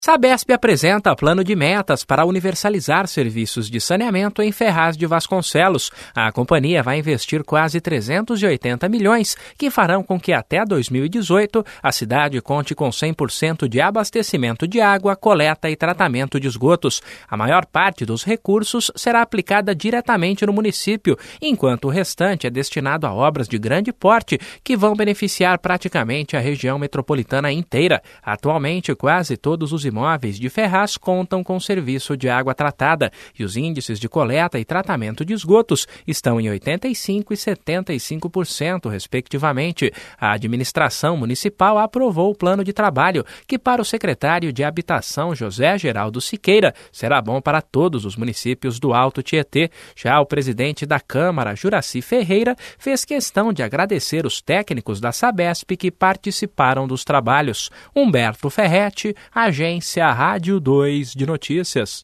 Sabesp apresenta plano de metas para universalizar serviços de saneamento em Ferraz de Vasconcelos. A companhia vai investir quase 380 milhões, que farão com que até 2018 a cidade conte com 100% de abastecimento de água, coleta e tratamento de esgotos. A maior parte dos recursos será aplicada diretamente no município, enquanto o restante é destinado a obras de grande porte que vão beneficiar praticamente a região metropolitana inteira. Atualmente, quase todos os imóveis de Ferraz contam com serviço de água tratada e os índices de coleta e tratamento de esgotos estão em 85% e 75%, respectivamente. A administração municipal aprovou o plano de trabalho, que para o secretário de Habitação, José Geraldo Siqueira, será bom para todos os municípios do Alto Tietê. Já o presidente da Câmara, Juraci Ferreira, fez questão de agradecer os técnicos da Sabesp que participaram dos trabalhos. Humberto Ferretti, Agência Rádio 2 de Notícias.